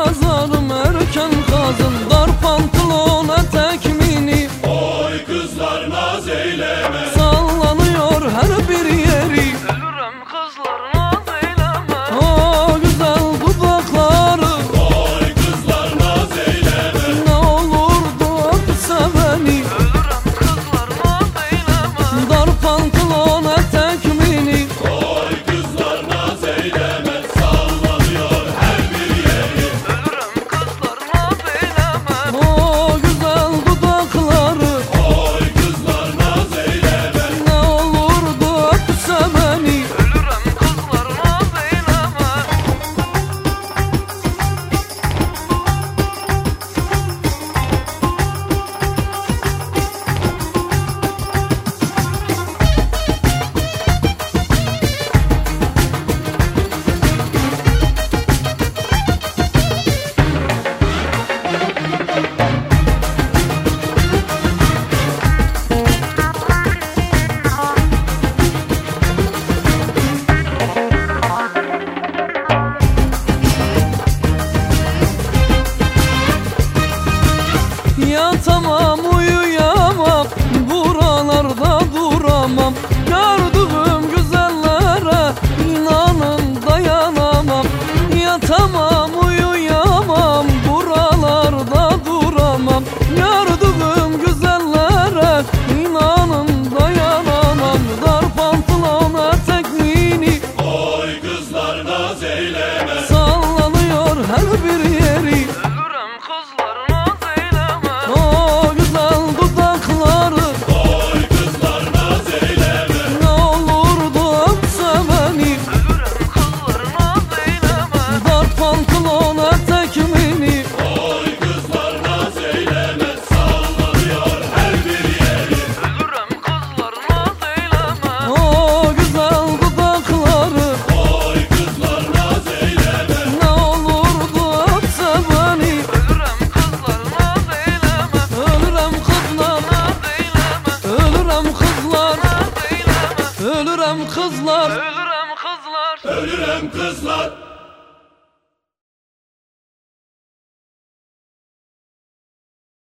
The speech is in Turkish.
yazarım erken kazın. Dar pantolon etek mini, Oy kızlar naz eyleme, sallanıyor her bir yeri. Ölürüm kızlar naz eyleme. O güzel dudakları, oy kızlar naz eyleme, ne olurdu öpse beni. Ölürüm kızlar naz eyleme. Dar pantolon etek mini, oy kızlar naz eyleme, sallanıyor her bir yeri. Ölürüm kızlar naz eyleme. o güzel dudakları, Oy kızlar naz eyleme, ne olurdu öpse beni. Ölürüm kızlar naz eyleme. Yatamam uyuyamam, buralarda duramam. Gördüğüm güzellere inanın dayanamam. Yatamam uyuyamam, buralarda duramam. Gördüğüm güzellere inanın dayanamam. Dar pantolon etek mini, oy kızlar naz eyleme, sallanıyor her bir yeri. Ölürüm kızlar naz eyleme. O güzel dudakları, oy kızlar naz eyleme, ne olurdu öpse beni. Ölürüm kızlar naz eyleme. Dar pantolon etek mini, oy kızlar naz eyleme, sallanıyor her bir yeri. Ölürüm kızlar naz eyleme. o güzel dudakları, Oy kızlar naz eyleme, ne olurdu öpse beni. Ölürüm kızlar naz eyleme. Ölürüm kızlar, Naz eyleme. ölürüm kızlar, Naz eyleme. ölürüm kızlar. Ölürüm kızlar. ölürüm kızlar.